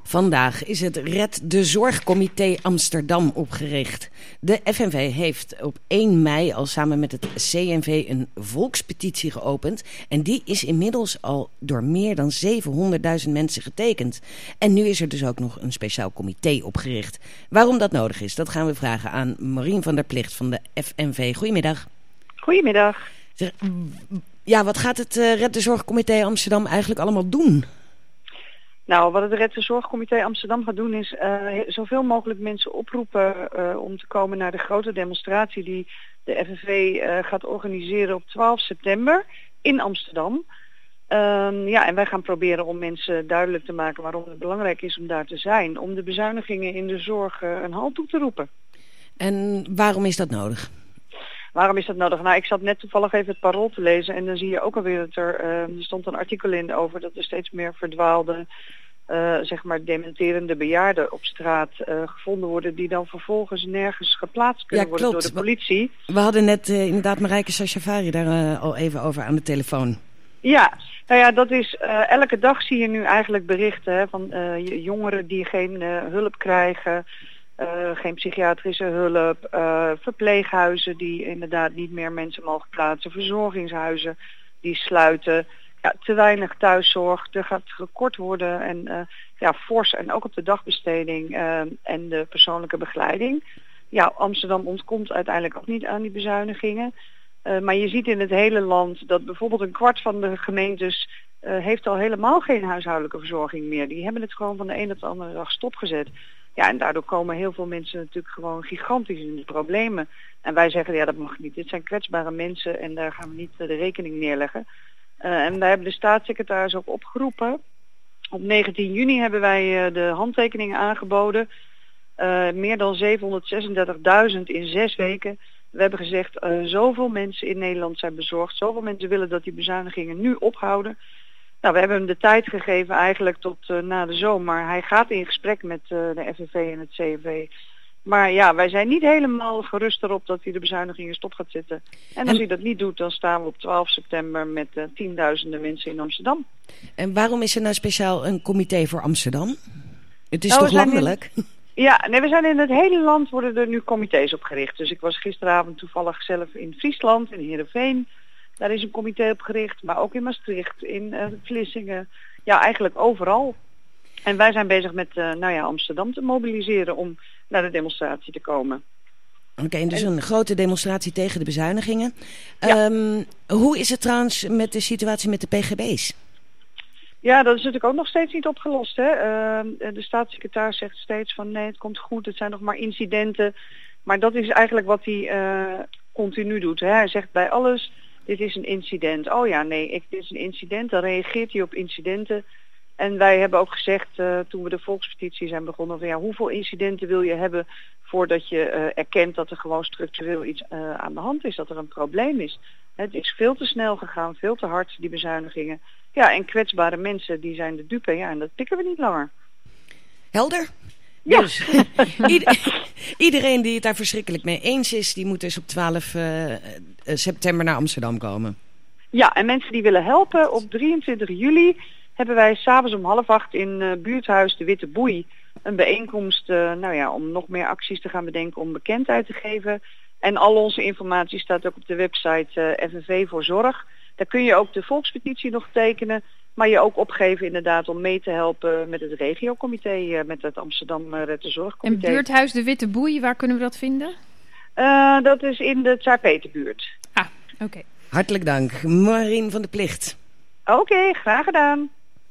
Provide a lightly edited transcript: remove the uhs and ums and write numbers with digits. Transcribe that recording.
Vandaag is het Red de Zorgcomité Amsterdam opgericht. De FNV heeft op 1 mei al samen met het CNV een volkspetitie geopend. En die is inmiddels al door meer dan 700.000 mensen getekend. En nu is er dus ook nog een speciaal comité opgericht. Waarom dat nodig is, dat gaan we vragen aan Maureen van der Plicht van de FNV. Goedemiddag. Goedemiddag. Ja, wat gaat het Red de Zorgcomité Amsterdam eigenlijk allemaal doen? Nou, wat het Red de Zorgcomité Amsterdam gaat doen is zoveel mogelijk mensen oproepen om te komen naar de grote demonstratie die de FNV gaat organiseren op 12 september in Amsterdam. En wij gaan proberen om mensen duidelijk te maken waarom het belangrijk is om daar te zijn. Om de bezuinigingen in de zorg een halt toe te roepen. En waarom is dat nodig? Waarom is dat nodig? Nou, ik zat net toevallig even het Parool te lezen en dan zie je ook alweer dat er stond een artikel in over dat er steeds meer verdwaalde, dementerende bejaarden op straat gevonden worden die dan vervolgens nergens geplaatst kunnen worden door de politie. We hadden net inderdaad Marijke Sashavari daar al even over aan de telefoon. Ja, nou ja, dat is elke dag zie je nu eigenlijk berichten van jongeren die geen hulp krijgen. Geen psychiatrische hulp, verpleeghuizen die inderdaad niet meer mensen mogen plaatsen, verzorgingshuizen die sluiten, te weinig thuiszorg, er gaat gekort worden en fors en ook op de dagbesteding en de persoonlijke begeleiding. Ja, Amsterdam ontkomt uiteindelijk ook niet aan die bezuinigingen, maar je ziet in het hele land dat bijvoorbeeld een kwart van de gemeentes heeft al helemaal geen huishoudelijke verzorging meer. Die hebben het gewoon van de ene op de andere dag stopgezet. Ja, en daardoor komen heel veel mensen natuurlijk gewoon gigantisch in de problemen. En wij zeggen, ja, dat mag niet. Dit zijn kwetsbare mensen en daar gaan we niet de rekening neerleggen. En wij hebben de staatssecretaris ook opgeroepen. Op 19 juni hebben wij de handtekeningen aangeboden. Meer dan 736.000 in 6 weken. We hebben gezegd, zoveel mensen in Nederland zijn bezorgd. Zoveel mensen willen dat die bezuinigingen nu ophouden. Nou, we hebben hem de tijd gegeven eigenlijk tot na de zomer. Hij gaat in gesprek met de FNV en het CNV. Maar ja, wij zijn niet helemaal gerust erop dat hij de bezuinigingen stop gaat zetten. En als hij dat niet doet, dan staan we op 12 september met tienduizenden mensen in Amsterdam. En waarom is er nou speciaal een comité voor Amsterdam? Het is toch landelijk? We zijn in het hele land worden er nu comité's opgericht. Dus ik was gisteravond toevallig zelf in Friesland, in Heerenveen. Daar is een comité opgericht, maar ook in Maastricht, in Vlissingen. Ja, eigenlijk overal. En wij zijn bezig met Amsterdam te mobiliseren om naar de demonstratie te komen. Oké, en dus een grote demonstratie tegen de bezuinigingen. Ja. Hoe is het trouwens met de situatie met de PGB's? Ja, dat is natuurlijk ook nog steeds niet opgelost. Hè? De staatssecretaris zegt steeds van nee, het komt goed, het zijn nog maar incidenten. Maar dat is eigenlijk wat hij continu doet. Hè? Hij zegt bij alles, dit is een incident. Oh ja, nee, dit is een incident. Dan reageert hij op incidenten. En wij hebben ook gezegd, toen we de volkspetitie zijn begonnen, van hoeveel incidenten wil je hebben voordat je erkent dat er gewoon structureel iets aan de hand is, dat er een probleem is. Het is veel te snel gegaan, veel te hard, die bezuinigingen. Ja, en kwetsbare mensen, die zijn de dupe, en dat pikken we niet langer. Helder? Ja. Dus, iedereen die het daar verschrikkelijk mee eens is, die moet dus op 12 september naar Amsterdam komen. Ja, en mensen die willen helpen, op 23 juli hebben wij s'avonds om 7:30 in buurthuis De Witte Boei een bijeenkomst om nog meer acties te gaan bedenken om bekendheid te geven. En al onze informatie staat ook op de website FNV voor Zorg. Daar kun je ook de volkspetitie nog tekenen, maar je ook opgeven inderdaad om mee te helpen met het regiocomité, met het Amsterdam Red de Zorgcomité. En buurthuis De Witte Boei, waar kunnen we dat vinden? Dat is in de Tsaar Peterbuurt. Oké. Hartelijk dank, Maureen van der Plicht. Oké, graag gedaan.